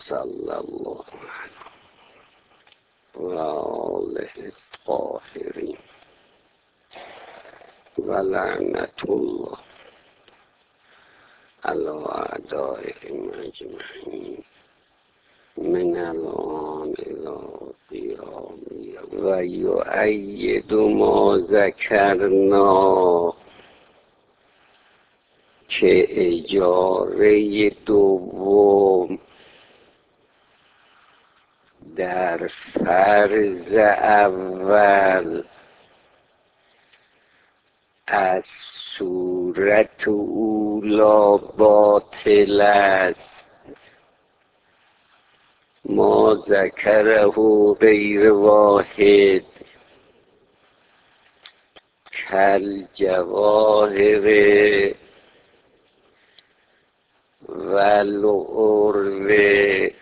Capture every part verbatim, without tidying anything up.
صلی الله علیه و آله الطاهرین و لعنت الله علی اعدائهم اجمعین من الان الی قیام و یؤید ما ذکرنا که اجاره دوم در فرض اول از صورت اولا باطل است، ما ذکره غیر واحد کل جواهر و العروه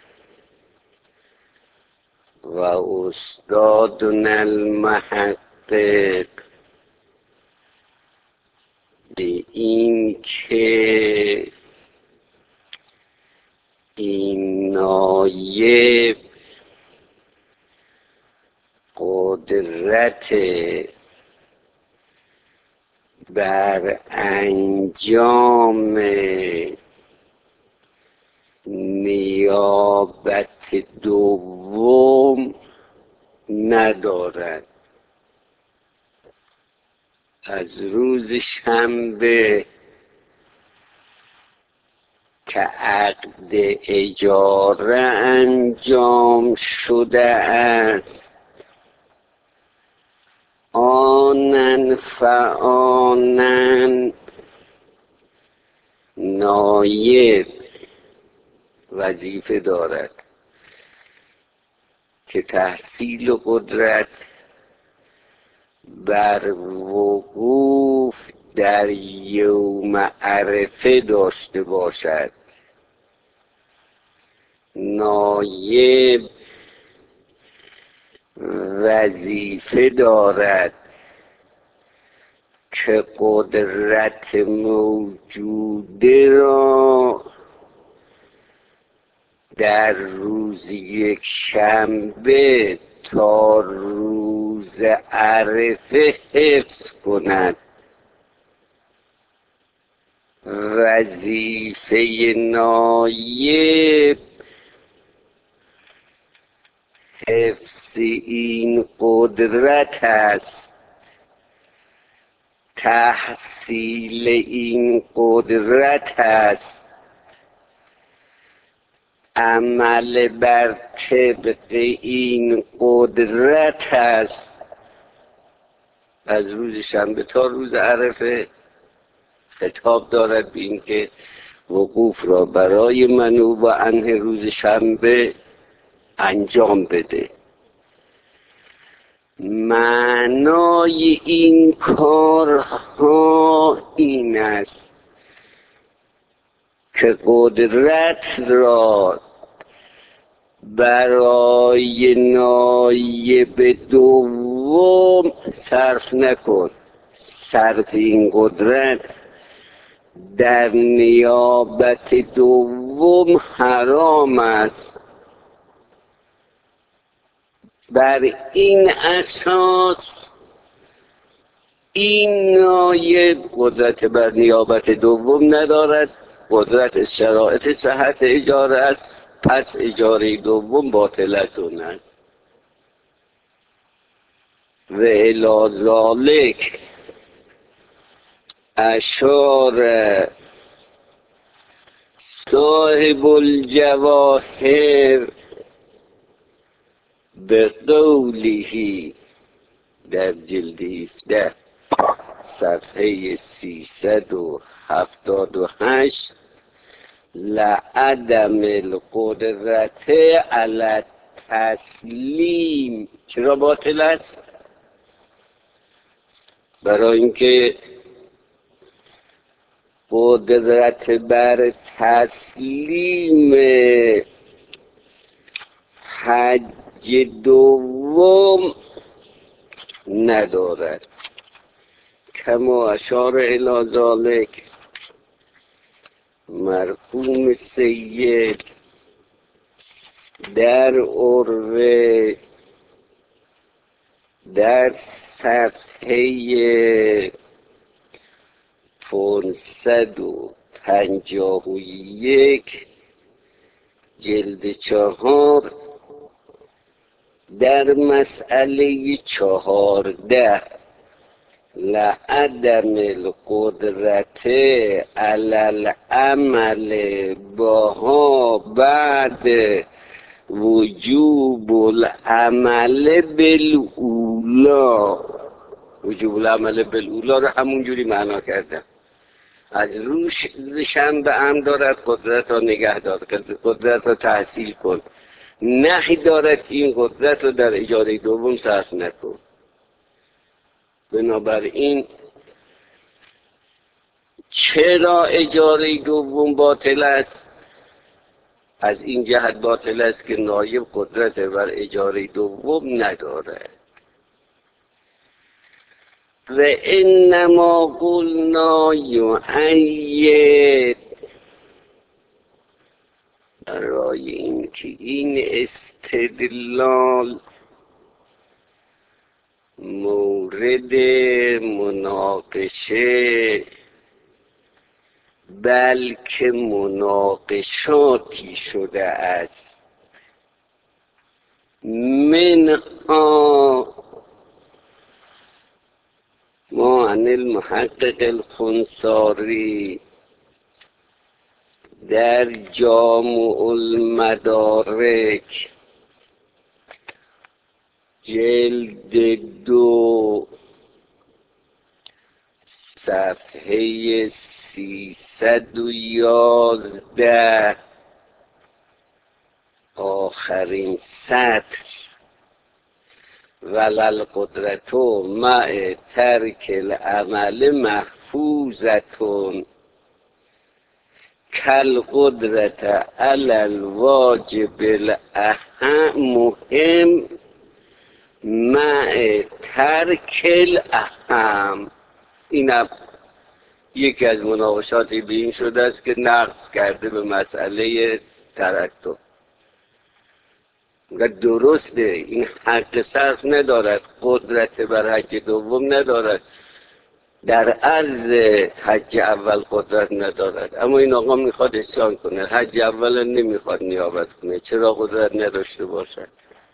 و استادنا المحقق به این که این نایب قدرت بر انجام نیابت دوم ندارد. از روز شنبه که عقد اجاره انجام شده است، آنن فآنن نایب وظیفه دارد که تحصیل قدرت بر وقوف در یوم عرفه داشته باشد. نایب وظیفه دارد که قدرت موجوده را در روز یک شنبه تا روز عرفه حفظ کند. وظیفه نایب حفظ این قدرت است، تحصیل این قدرت است، عمل بر طبق این قدرت است. از روز شنبه تا روز عرفه خطاب دارد به این که وقوف را برای منوب و عنه روز شنبه انجام بده. معنای این کارها این است که قدرت را برای نایب دوم صرف نکن. صرف این قدرت در نیابت دوم حرام است. بر این اساس این نایب قدرت بر نیابت دوم ندارد. قدرت شرایط صحت اجاره است، پس اجاره دوم باطلتون است. و الی ذالک اشار صاحب الجواهر به قوله در جلد هفده صفحه سیصد و هفتاد و هشت لعدم القدرت علی تسلیم. چرا باطل است؟ برای اینکه قدرت بر تسلیم حج دوم ندارد. کما اشار الی ذالک مرحوم سید در عروه در صفحه پانصد و پنجاه و یک جلد چهار در مسئله چهارده لعدم القدرت علی العمل باها بعد وجوب العمل بالاولا. وجوب العمل بالاولا رو همونجوری معنا کردم. از روش شنبه هم دارد قدرت را نگه دار، قدرت را تحصیل کن. نهی دارد این قدرت رو در اجاره دوم صرف نکن. بنابراین چرا اجاره دوم باطل است؟ از این جهت باطل است که نایب قدرت بر اجاره دوم ندارد. و انما قلنا یؤید، برای اینکه این استدلال مورد مناقشه بلکه مناقشاتی شده است. منها ما عن المحقق الخنساری در جامع المدارک جلد دو صفحه سیصد و یازده آخرین سطر ولل قدرتو مع ترک العمل محفوظتون کل قدرت علی الواجب الاهم مهم مع ترک الاهم. این یکی از مناقشاتی به این شده است که نقص کرده به مسئله ترکتب. و درسته این حق صرف ندارد، قدرت بر حج دوم ندارد، در عرض حج اول قدرت ندارد. اما این آقا میخواد اسیان کنه، حج اول نمیخواد نیابت کنه، چرا قدرت نداشته باشد؟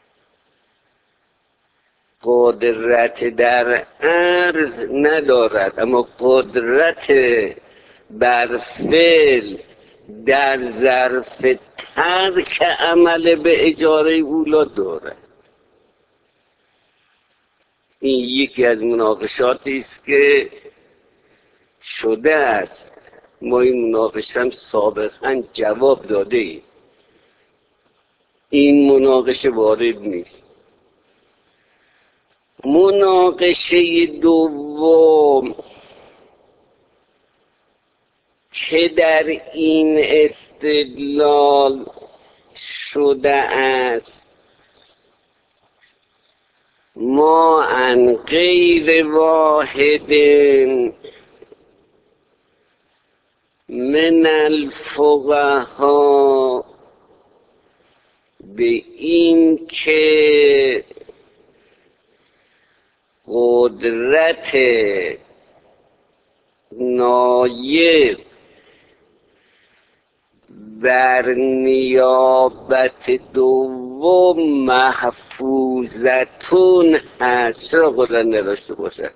قدرت در عرض ندارد اما قدرت بر فعل در ظرف ترک عمل به اجاره اولا دارد. این یکی از مناقشاتی است که شده است. ما این مناقشه هم سابقا جواب داده ایم. این مناقشه وارد نیست. مناقشه دوم که در این استدلال شده است ما عن غیر واحد من الفقهاء به این که قدرت نایب بر نیابت دوم محفوظتون هست. چرا قدرت نداشته باشد؟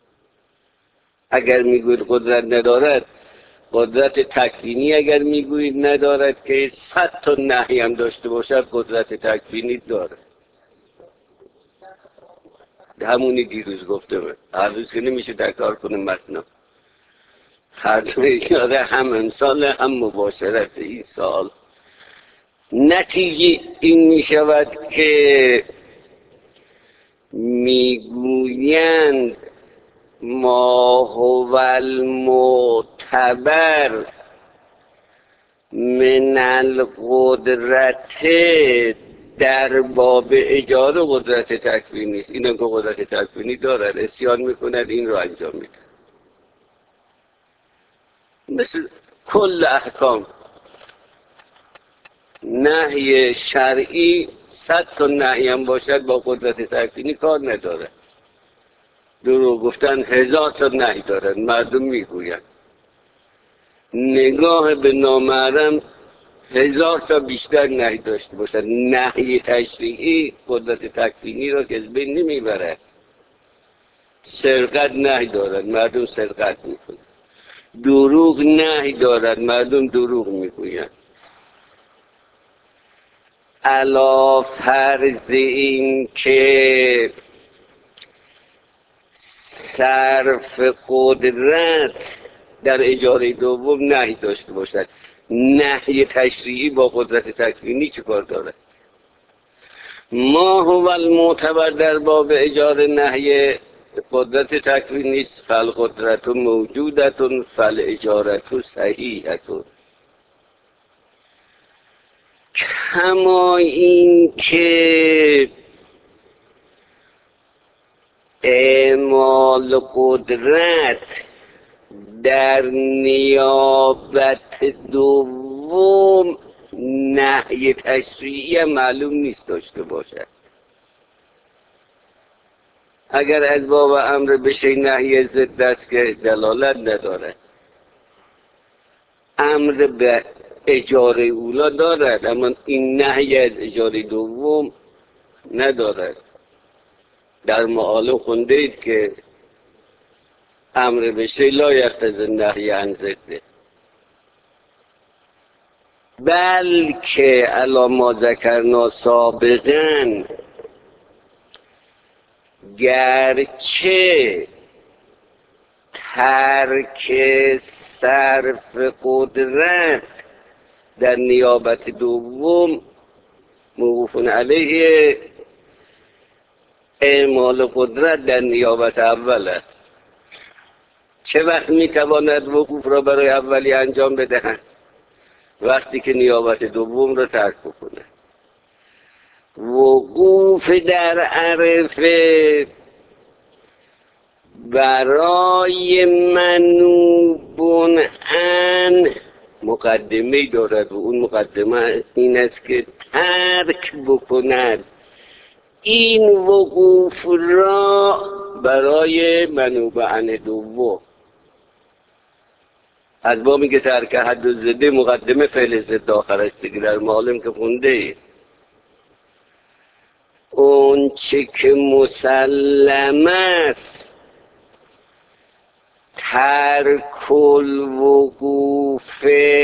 اگر میگوید قدرت ندارد، قدرت تکوینی اگر میگویید ندارد که صد تا نهی هم داشته باشد قدرت تکوینی دارد. همونی دیروز گفته بود، هر روز که نمیشه تکرار کنه متنا. هر دو اشاره هم امثال هم مباشرت این سال. نتیجه این میشود که میگویند ما هو المعتبر من القدرت در باب اجاره قدرت تکوینی است. اینم که قدرت تکوینی دارد، اسیان میکند، این رو انجام میده. مثل کل احکام نهی شرعی صد تا نهی هم باشد با قدرت تکوینی کار نداره. دروغ گفتن هزار تا نهی دارد، مردم میگویند. نگاه به نامحرم هزار تا بیشتر نهی داشته باشد. نهی تشریعی قدرت تکوینی را که از بین نمیبرد. سرقت نهی دارد، مردم سرقت میکنند. دروغ نهی دارد، مردم دروغ میگویند. علی فرض این که صرف قدرت در اجاره دوم نهی داشته باشد، نهی تشریعی با قدرت تکوینی چه کار دارد؟ ما هو المعتبر در باب اجاره نهی قدرت تکوینی است، فالقدرت موجودت فالاجارت صحیحت. کما این که اعمال قدرت در نیابت دوم نهی تشریعی معلوم نیست داشته باشد. اگر از باب امر بشه نهی ضد است که دلالت ندارد. امر به اجاره اولا دارد، اما این نهی از اجاره دوم ندارد. در معالم خونده اید که امر بشه لا یقتضی نهی عن ضده، بلکه علی ما ذکرنا سابقا گرچه ترک صرف قدرت در نیابت دوم موقوف علیه اعمال قدرت در نیابت اول است. چه وقت میتواند وقوف را برای اولی انجام بدهند؟ وقتی که نیابت دوم را ترک بکنه. وقوف در عرفه برای منوبون ان مقدمه دارد و اون مقدمه این است که ترک بکند این وقوف را برای منوبن دوم. از با میگه ترک حد و زده مقدمه فعل زد آخر است دیگه، در معالم که خونده اید. اون چه که مسلم است ترک الوقوف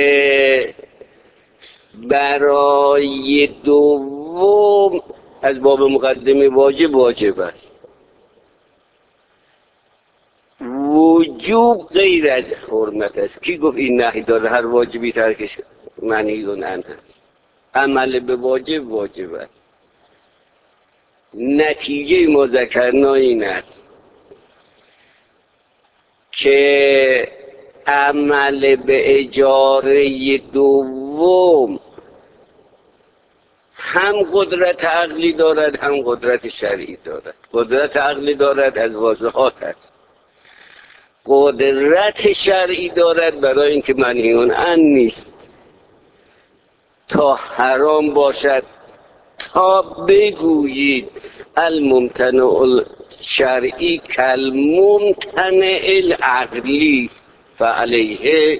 برای دوم از باب مقدمه واجب واجب است. وجوب غیر از حرمت است. کی گفت این نهی داره هر واجبی ترکش معنی و عنه است؟ عمل به واجب واجب است. نتیجه ما ذکرنا این است که عمل به اجاره دوم هم قدرت عقلی دارد هم قدرت شرعی دارد. قدرت عقلی دارد از واضحات است، قدرت شرعی دارد برای اینکه منهیون عن نیست تا حرام باشد، تا بگویید الممتنع الشرعی کالممتنع العقلی فعلیه.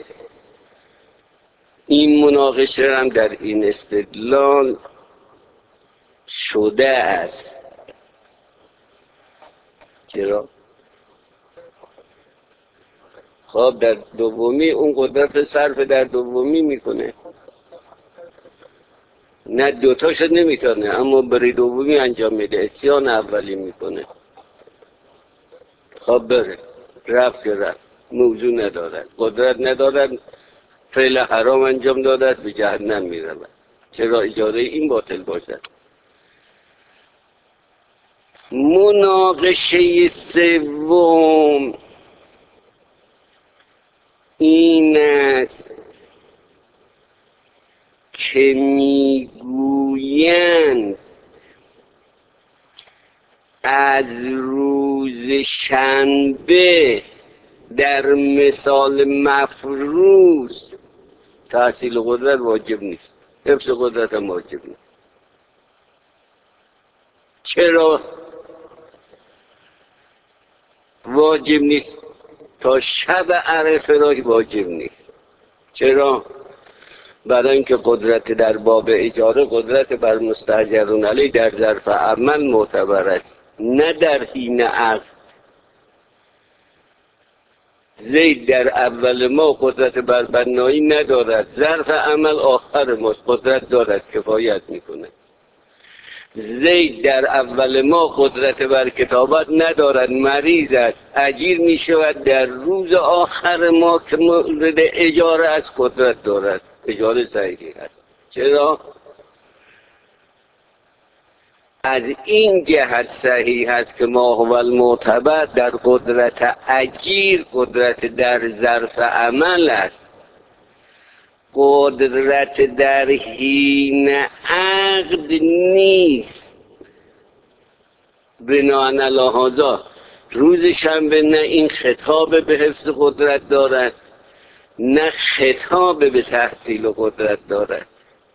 این مناقشه هم در این استدلال شده است. چرا؟ خب در دومی اون قدرت صرف در دومی میکنه، نه دوتاشو نمیتونه اما برای دومی انجام میده، اسیان اولی میکنه. خب بره رفت که رفت، موضوع ندارد، قدرت ندارد، فعل حرام انجام دادد، به جهنم میرود. چرا اجاره این باطل باشد؟ مناقشه سوم این است که میگویند از روز شنبه در مثال مفروض تحصیل قدرت واجب نیست. حفظ قدرت هم واجب نیست. چرا واجب نیست؟ تا شب عرفه را واجب نیست. چرا؟ برای اینکه قدرت در باب اجاره قدرت بر مستاجرون علیه در ظرف عمل معتبر است، نه در حین عقد. زید در اول ما قدرت بر بنایی ندارد، ظرف عمل آخر ما قدرت دارد، کفایت میکنه. زید در اول ما قدرت بر کتابت ندارد، مریض است، اجیر می شود در روز آخر ما که مورد اجاره از قدرت دارد، اجاره صحیحی است. چرا؟ از این جهت صحیح است که ما هو المعتبر در قدرت اجیر قدرت در ظرف عمل است، قدرت در حین عقد نیست. بناهن لحاظا روز شنبه نه این خطاب به حفظ قدرت دارد، نه خطاب به تحصیل قدرت دارد.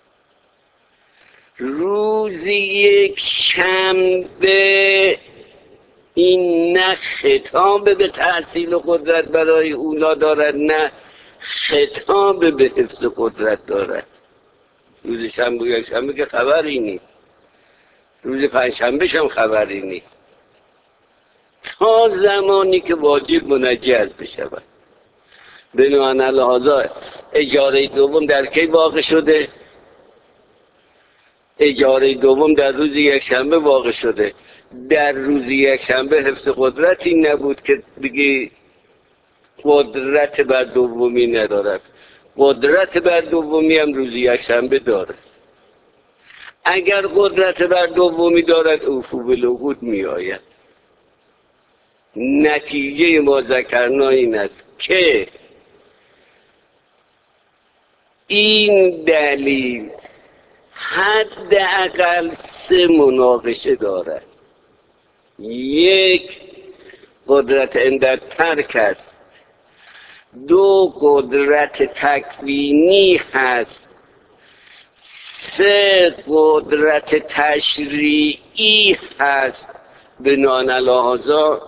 روز یک شنبه این نه خطاب به تحصیل قدرت برای اولا دارد، نه خطاب به حفظ قدرت دارد. روز شنبه یک شنبه که خبری نیست، روز پنجشنبه هم خبری نیست، تا زمانی که واجب منجز بشود. بنابراین لحاظا اجاره دوم در کی واقع شده؟ اجاره دوم در روز یک شنبه واقع شده. در روز یک شنبه حفظ قدرتی نبود که بگی قدرت بر دومی ندارد. قدرت بر دومی هم روز یک شنبه دارد. اگر قدرت بر دومی دارد اوفو بالعقود می آید. نتیجه ما ذکرنا این است که این دلیل حداقل سه مناقشه دارد. یک، قدرت عند ترک است. دو، قدرت تکوینی هست. سه، قدرت تشریعی هست. بناهن لحاظا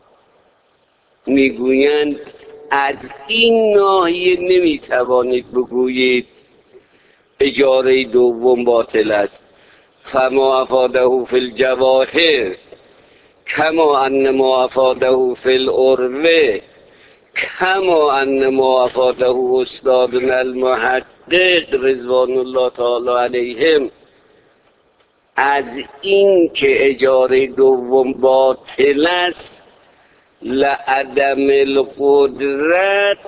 میگویند از این ناحیه نمیتوانید بگویید اجاره دوم باطل است. فما افاده فی الجواهر کما ان ما افاده فی العروه کما ان ما افاده استادنا المحقق رضوان الله تعالی علیهم از این که اجاره دوم باطل است لعدم القدرت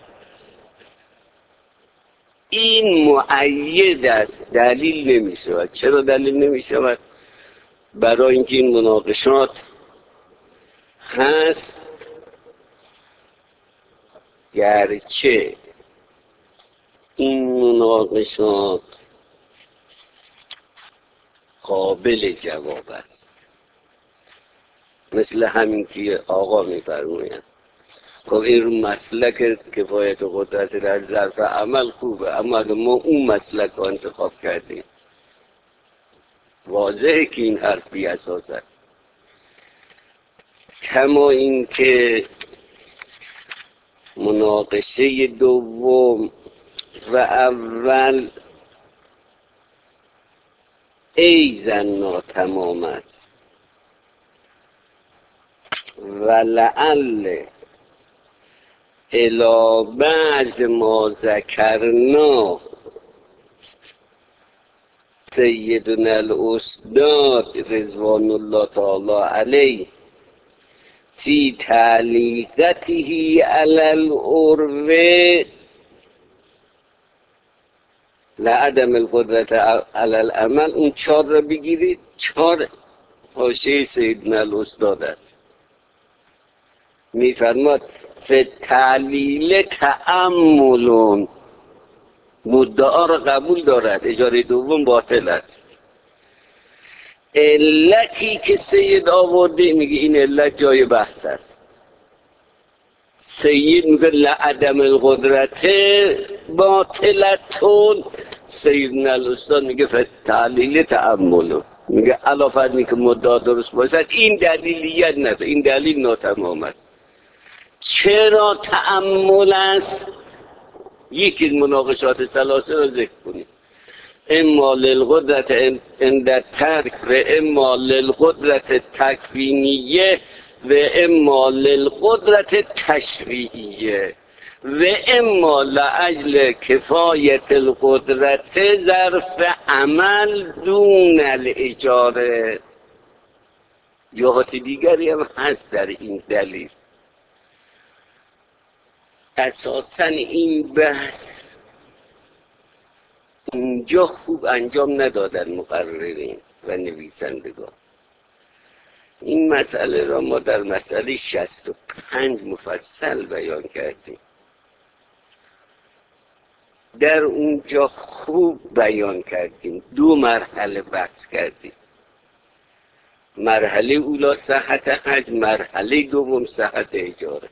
این مؤید است، دلیل نمی شود. چرا دلیل نمی شود؟ برای اینکه این مناقشات هست گرچه این مناقشات قابل جواب است، مثل همین که آقا می‌فرمایند خب این رو مسلک کفایت و قدرت در ظرف عمل خوبه، اما اگر ما اون مسلک رو انتخاب کردیم واضحه که این حرف بی اساس است. کما این که مناقشه دوم و اول ایزن ناتمام است و لعل الی بعض ما ذکرنا سیدنا الاستاد رضوان الله تعالی علیه فی تعلیقته علی العروه لعدم القدرت علی العمل، اون چار را بگیرید، چار حاشیه سیدنا الاستاد است. میفرماد فی تعلیل تأملون، مدعا را قبول دارد اجاره دوم باطل است. علتی که سید آورده میگه این علت جای بحث است. سید میگه لعدم القدرت باطلتون، سیدنا الاستاد میگه فتعلیل تأمل، میگه علا فرمی که مدعا درست باشد این دلیلیت نداره، این دلیل ناتمام است. چرا تأمل است؟ یکی از مناقشات ثلاثه رو ذکر کنید. اما للقدرت عند ترک و اما للقدرت تکوینیه و اما للقدرت تشریعیه و اما لاجل کفایت القدرت ظرف عمل دون الاجاره. جهات دیگری هم هست در این دلیل. اساساً این بحث اینجا خوب انجام ندادن مقررین و نویسندگان. این مسئله را ما در مسئله شصت و پنج مفصل بیان کردیم. در اونجا خوب بیان کردیم، دو مرحله بحث کردیم. مرحله اولا صحت حج، مرحله دوم صحت اجاره.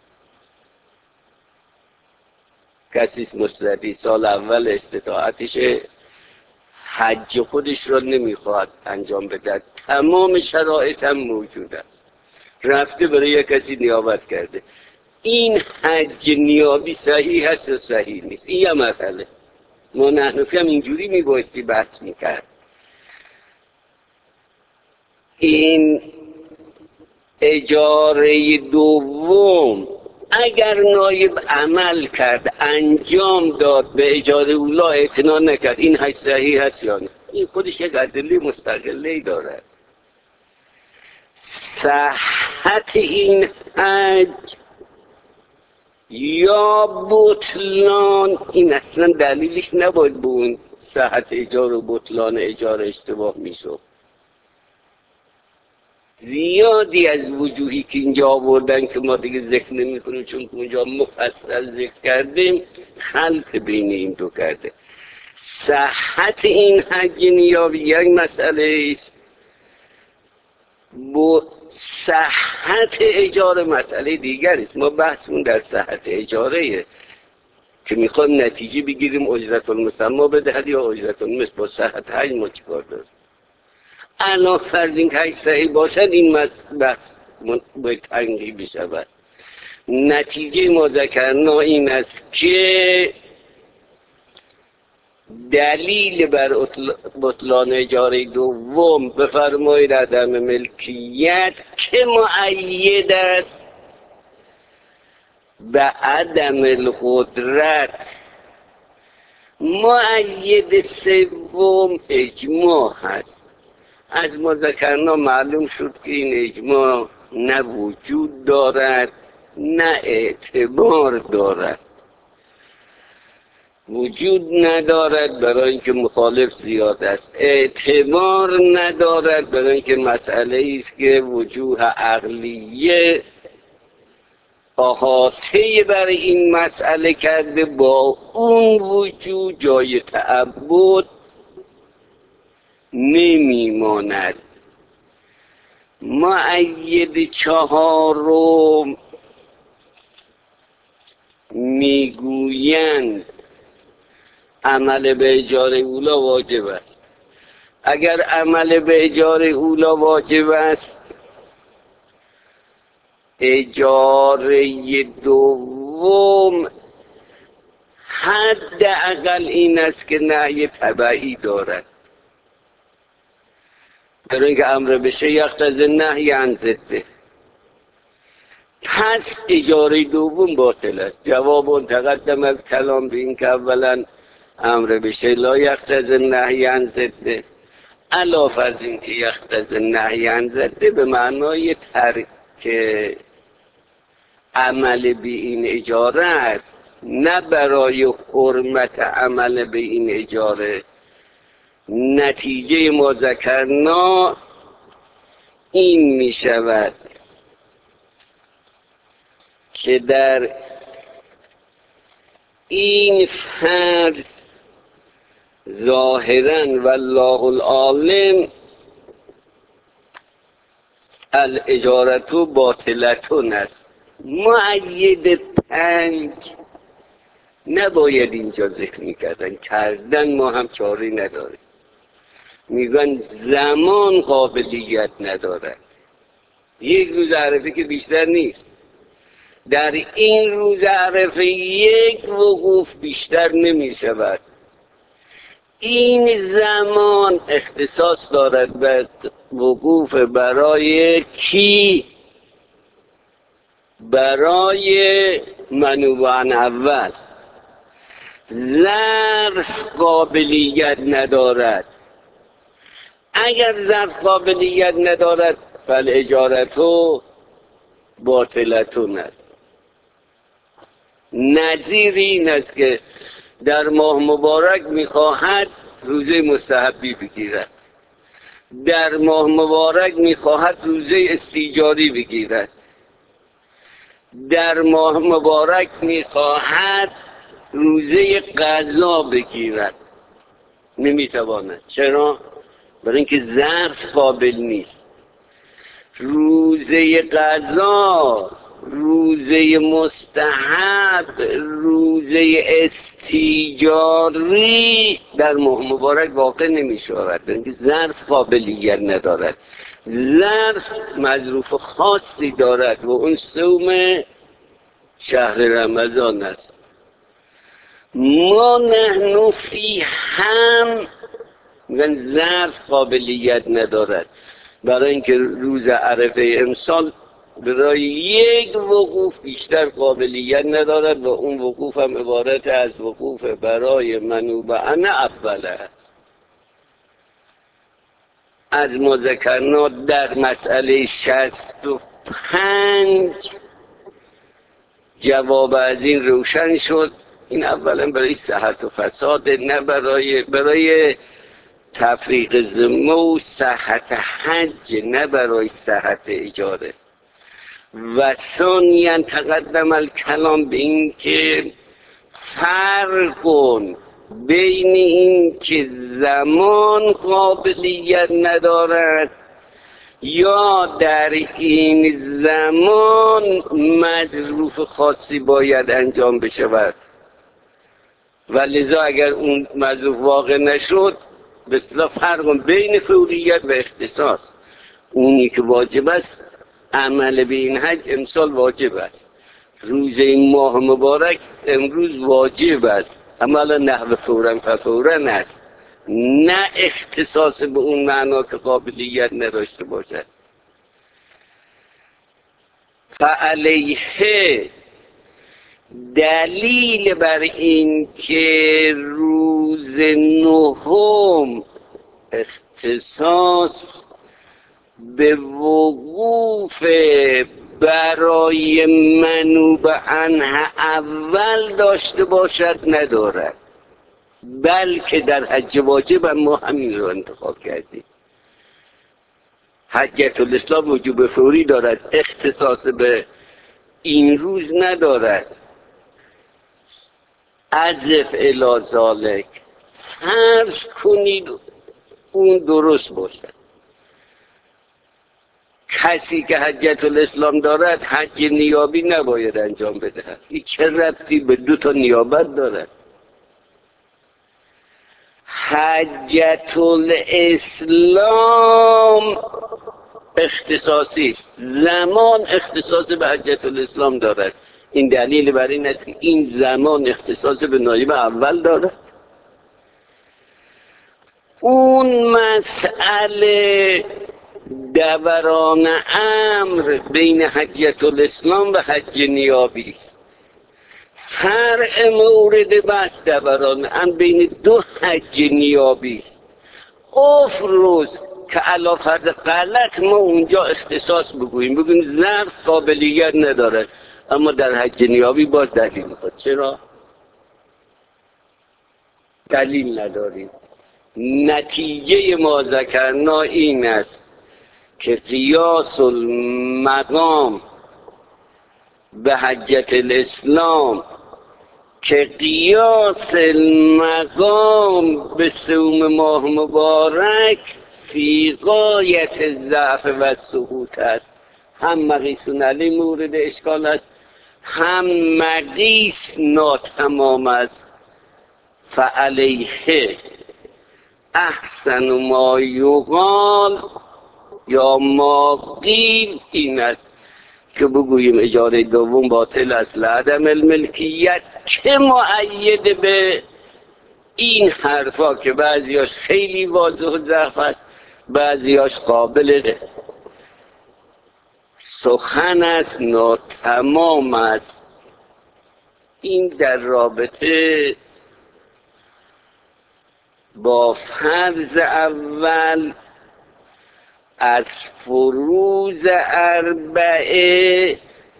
کسی مستعدی سال اول استطاعتش حج خودش را نمیخواد انجام بده، تمام شرایط هم موجود است، رفته برای یک کسی نیابت کرده، این حج نیابی صحیح هست و صحیح نیست؟ این یه مسئله. ما نحنفی هم اینجوری میبایستی بحث میکرد. این اجاره دوم اگر نایب عمل کرد، انجام داد، به اجاره اولا اعتنا نکرد، این حج صحیح هست یا نه؟ این خودش یک ادله مستقله دارد. صحت این حج یا بطلان، این اصلا دلیلش نباید به اون صحت اجاره و بطلان اجاره اشتباه میشد. زیادی از وجوهی که اینجا آوردن که ما دیگه ذکر نمی کنیم چون که اونجا مفصل ذکر کردیم، خلط بین این دو کرده. صحت این حج نیابی یک مسئله است، با صحت اجاره مسئله دیگر است. ما بحثمون در صحت اجاره که میخوایم نتیجه بگیریم اجرت المسمى بدهد یا اجرت المثل. با صحت حج ما چیکار داریم؟ الا فرض این که حج صحیح باشد، این بحث باید تنگی بشود. نتیجه ما ذکرنا این است که دلیل بر بطلان اجاره دوم بفرمایید عدم ملکیت که مؤید است به عدم القدرت. مؤید سوم اجماع هست. از ما ذکرنا معلوم شد که این اجماع نه وجود دارد نه اعتبار دارد. وجود ندارد برای اینکه مخالف زیاد است، اعتبار ندارد برای اینکه مسئله است که وجوه عقلیه احاطه بر این مسئله کرده، با اون وجود جای تعبد نمیماند. مؤید چهارم میگویند عمل به اجاره اولا واجب است. اگر عمل به اجاره اولا واجب است، اجاره دوم حد اقل این است که نهی تبعی دارد. برای اینکه امر بشه یقتضی نهی عن ضده. پس اجاره دوم باطل است. جواب اون تقدم از کلام به این که اولا امر بشه لا یقتضی نهی عن ضده، علاوه از این که یقتضی نهی عن ضده به معنای ترک عمل به این اجاره است، نه برای حرمت عمل به این اجاره. نتیجه ما ذکرنا این می شود که در این فرض ظاهراً والله العالم الاجارت باطلتون است. مؤید پنج نباید اینجا ذکر میکردن، کردن ما هم چاری نداریم. میگن زمان قابلیت ندارد. یک روز عرفه که بیشتر نیست، در این روز عرفه یک وقوف بیشتر نمی شود. این زمان اختصاص دارد به وقوف برای کی؟ برای منوبان اول. ظرف قابلیت ندارد. اگر ظرف قابلیت ندارد فالاجارتو باطلتون است. نظیر این است که در ماه مبارک میخواهد روزه مستحبی بگیرد، در ماه مبارک میخواهد روزه استیجاری بگیرد، در ماه مبارک میخواهد روزه قضا بگیرد، نمیتواند. چرا؟ برای اینکه ظرف قابل نیست. روزه قضا، روزه مستحب، روزه استیجاری در ماه مبارک واقع نمی شود، برای اینکه ظرف قابلیت ندارد. ظرف مظروف خاصی دارد و اون صوم شهر رمضان است. ما نحن فی هم میگن ظرف قابلیت ندارد، برای اینکه روز عرفه امسال برای یک وقوف بیشتر قابلیت ندارد و اون وقوف هم عبارت از وقوف برای منوبعن اوله. از ما ذکرنا در مسئله شصت و پنج جواب از این روشن شد. این اولا برای صحت و فساد، نه برای برای تفریق ذمه و صحت حج، نه برای صحت اجاره. و ثانیاً تقدم الکلام به این که فرق بین این که زمان قابلیت ندارد یا در این زمان مظروف خاصی باید انجام بشود و لذا اگر اون مظروف واقع نشد به اصطلاح فرق بین فوریت و اختصاص. اونی که واجب است عمل به این حج امسال واجب است، روز این ماه مبارک امروز واجب است، عمل نحو فورا ففورا است، نه اختصاص به اون معنا که قابلیت نداشته باشد. فعلیه دلیل بر این که روز نهم اختصاص به وقوف برای منوب عنه اول داشته باشد ندارد، بلکه در حج واجب ما همین رو انتخاب کردیم. حجت الاسلام وجوب فوری دارد، اختصاص به این روز ندارد. عزف الی ذالک، فرض کنید اون درست باشد. کسی که حجت الاسلام دارد حج نیابی نباید انجام بدهد. این چه ربطی به دو تا نیابت دارد؟ حجت الاسلام اختصاصی، زمان اختصاص به حجت الاسلام دارد. این دلیل بر این است که این زمان اختصاص به نایب اول دارد. اون مسئله دوران امر بین حجت الاسلام و حج نیابی است. فرع مورد بحث دوران امر بین دو حج نیابی است. افروز که علا فرض غلط ما اونجا اختصاص بگوییم، بگوییم ظرف قابلیت ندارد، اما در حج نیابی باز دلیل میخواد. چرا؟ دلیل نداریم. نتیجه ما ذکرنا این است که قیاس المقام به حجت الاسلام، که قیاس المقام به صوم ماه مبارک فی غایت ضعف و سقوط است. هم مقیسون علی مورد اشکال است هم مقیس ناتمام است، فعلیه احسن ما یقال یا ما قیل این است که بگوییم اجاره دوم باطل است لعدم الملکیت، که مؤید به این حرفا که بعضیاش خیلی واضح و ضعف است، بعضیاش قابل سخن است، ناتمام است. این در رابطه با فرض اول از فروض اربعه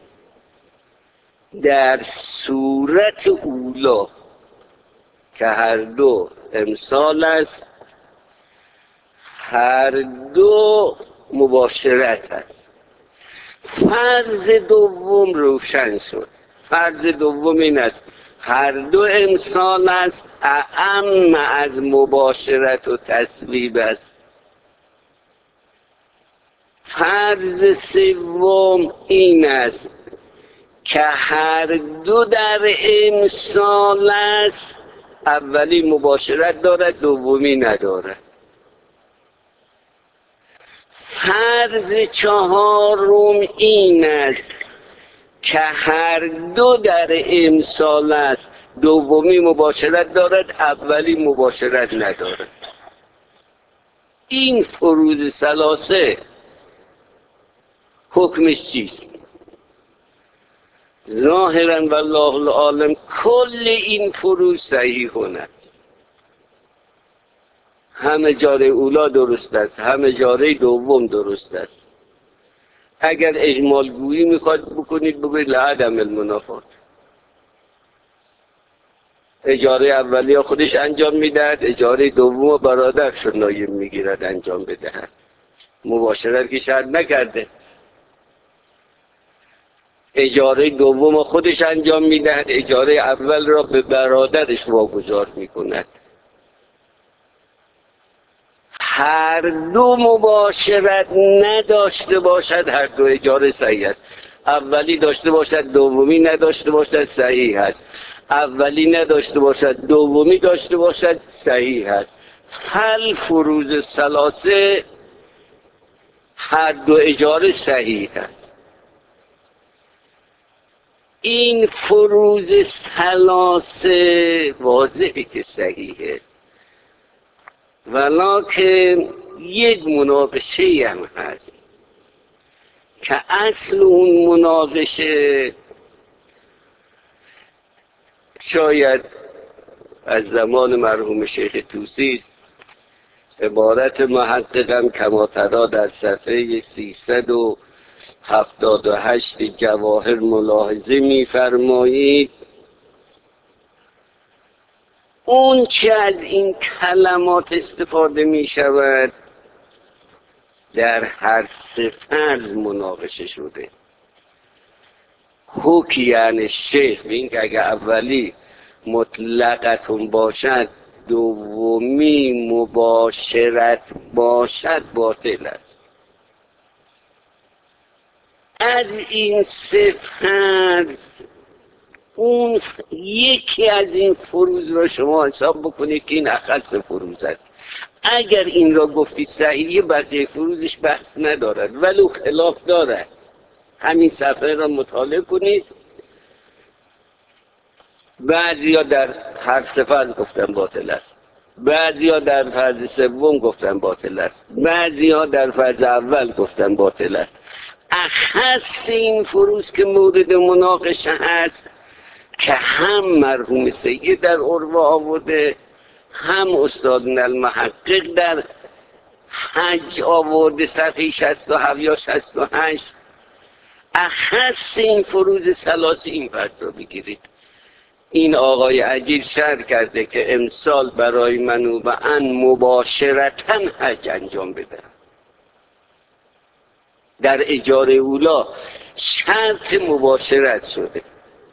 در صورت اولا که هر دو امثال است، هر دو مباشرت است. فرض دوم روشن شد. فرض دوم این است هر دو امثال است، اعم از مباشرت و تصویب است. فرض سوم این است که هر دو در امثال است، اولی مباشرت دارد دومی ندارد. فرض چهارم این است که هر دو در امثال است، دومی مباشرت دارد اولی مباشرت ندارد. این فروض ثلاثه حکمش چیست؟ ظاهرا والله العالم کل این فروض صحیح است. هم اجاره اولا درست است، هم اجاره دوم درست است. اگر اجمال گویی میخواد بکنید بگوید لعدم المنافات. اجاره اولیه خودش انجام میدهد، اجاره دوم برادرش رو نایب میگیرد انجام بدهد. مباشرت که شاید نکرده، اجاره دوم خودش انجام میدهد، اجاره اول را به برادرش واگذار میکند. هر دو مباشرت نداشته باشد، هر دو اجاره صحیح است. اولی داشته باشد دومی نداشته باشد صحیح است. اولی نداشته باشد دومی داشته باشد صحیح است. فل فروض ثلاثه هر دو اجاره صحیح است. این فروض ثلاثه واضحه که صحیحه، ولکن یک مناقشه هم هست که اصل اون مناقشه شاید از زمان مرحوم شیخ طوسی است. عبارت محققم کما ترا در صفحه سیصد و هفتاد و هشت جواهر ملاحظه می‌فرمایید. اون چه از این کلمات استفاده می شود در هر سه فرض مناقشه شده. حکم یعنی شیخ به این که اگر اولی مطلقتون باشد دومی مباشرت باشد باطل است. از این سه فرض اون یکی از این فروض را شما حساب بکنید که این اخص فروض است. اگر این را گفتید صحیحه بقیه فروضش بحث ندارد، ولو خلاف دارد. همین صفحه را مطالعه کنید. بعضیا در هر سه فرض گفتن باطل است، بعضیا در فرض سوم گفتن باطل است، بعضیا در فرض اول گفتن باطل است. اخص این فروض که مورد مناقشه هست که هم مرحوم سید در عروه آورده، هم استاد المحقق در حج آورده صفحه شصت و هفت یا شصت و هشت. اخص این فروض ثلاثه این فرض را بگیرید. این آقای عجیل شرح کرده که امسال برای منو و ان مباشرتاً حج انجام بده. در اجاره اولا شرط مباشرت شده.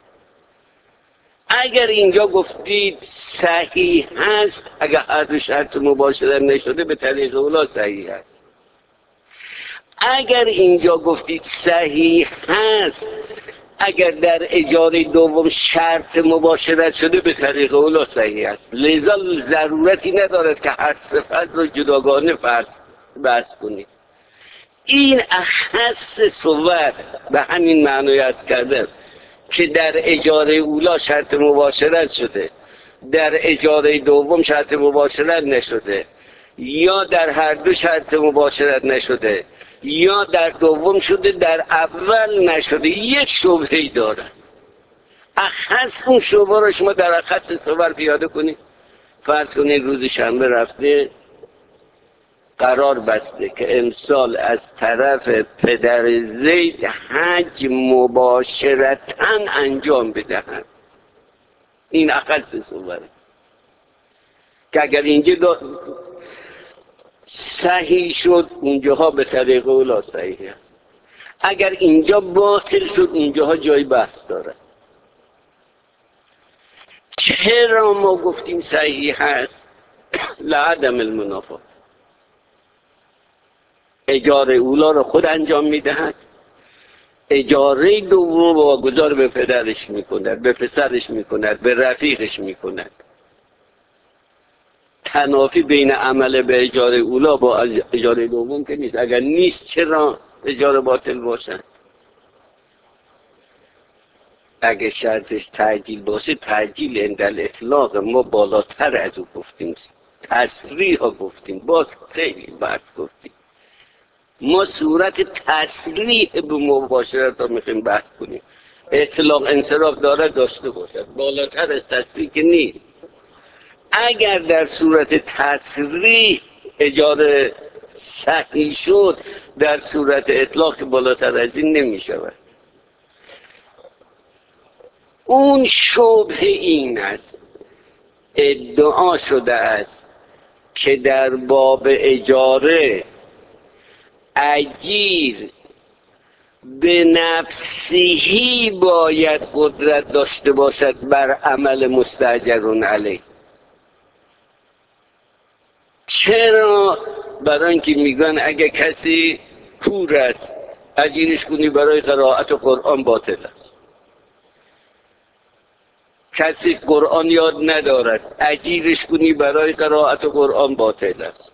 اگر اینجا گفتید صحیح هست، اگر هر دو شرط مباشرت نشده به طریق اولا صحیح هست. اگر اینجا گفتید صحیح هست، اگر در اجاره دوم شرط مباشرت شده به طریق اولا صحیح است، لذا ضرورتی ندارد که هر صفت رو جداگانه فرض بحث کنید. این اخص صور به همین معنی است کردم که در اجاره اولا شرط مباشرت شده، در اجاره دوم شرط مباشرت نشده، یا در هر دو شرط مباشرت نشده، یا در دوم شده در اول نشده، یک شبهه‌ای داره. اخص اون شبهه رو شما در اخص صور پیاده کنید. فرض کنید روز شنبه رفته قرار بسته که امسال از طرف پدر زید حج مباشرتاً انجام بدهند. این اخص صوره که اگر اینجا صحیح شد اونجاها به طریق اولا صحیح است، اگر اینجا باطل شد اونجاها جای بحث داره. چرا ما گفتیم صحیح هست؟ لعدم المنافات. اجاره اولا رو خود انجام میدهد، اجاره دوم رو واگذار به پدرش میکند، به پسرش میکند، به رفیقش میکند. تنافی بین عمل به اجاره اولا با اجاره دوم که نیست. اگر نیست چرا اجاره باطل باشد؟ اگه شرطش تعجیل باشه، تعجیل اندل اطلاق ما بالاتر از او گفتیم، تصریح ها گفتیم، باز خیلی بعد گفتیم. ما صورت تصریح به مباشرت ها میخواییم بحث کنیم. اطلاق انصراف داره داشته باشد، بالاتر از تصریح که نیست. اگر در صورت تصریح اجاره صحیح شد، در صورت اطلاق که بالاتر از این نمی شود. اون شبه این است، ادعا شده است که در باب اجاره اجیر به نفسهی باید قدرت داشته باشد بر عمل مستاجرون علیه. چرا؟ برای اینکه میگن اگه کسی کور است اجیرش کنی برای قرائت قرآن باطل است. کسی قرآن یاد ندارد اجیرش کنی برای قرائت قرآن باطل است.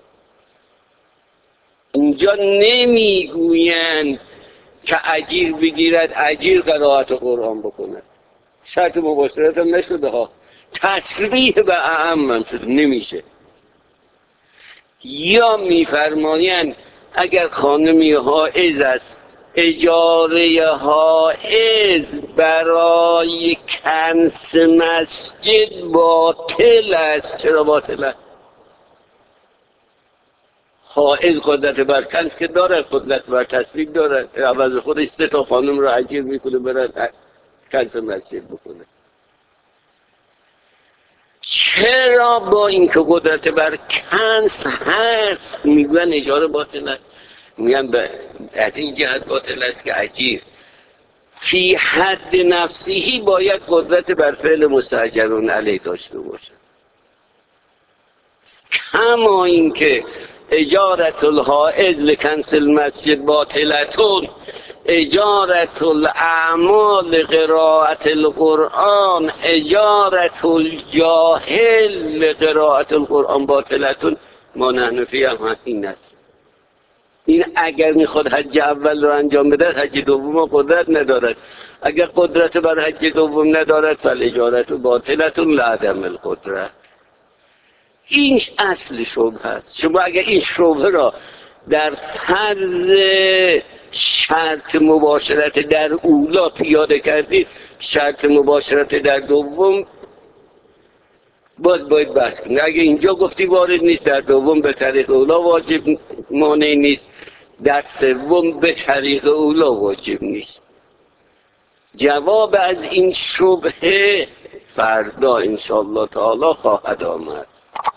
اینجا نمیگویند که اجیر بگیرد اجیر قرائت قرآن بکند. شرط مباشرت هم نشده ها، تصریح به اعم هم شده نمیشه. یا میفرمایند اگر خانمی حائض است اجاره حائض برای کنس مسجد باطل است. چرا باطل است؟ حائض قدرت بر کنس که داره، قدرت بر تصریح داره، عوض خودش سه تا خانم رو اجیر میکنه برای کنس مسجد بکنه. چرا با اینکه قدرت بر کنس هست میگن اجاره باطل است؟ میگن از این جهت باطل است که اجیر فی حد نفسیی باید قدرت بر فعل مستاجرون علیه داشته باشه، کما اینکه اجارت الحائض لکنس المسجد باطلتون، اجارت الاعمال قراءت القرآن، اجارت الجاهل لقراءت القرآن باطلتون. ما نحنفی هم این است. این اگر میخواد حج اول رو انجام بده حج دوم رو قدرت ندارد. اگر قدرت بر حج دوم ندارد فالاجارت باطلتون لعدم القدرت. این اصل شبهه است. شما اگر این شبهه را در فرض شرط مباشرت در اولا پیاده کردید، شرط مباشرت در دوم باز باید بحث کنید. اگر اینجا گفتی وارد نیست، در دوم به طریق اولا واجب مانع نیست، در سوم به طریق اولا واجب نیست. جواب از این شبهه فردا انشاءالله تعالی خواهد آمد.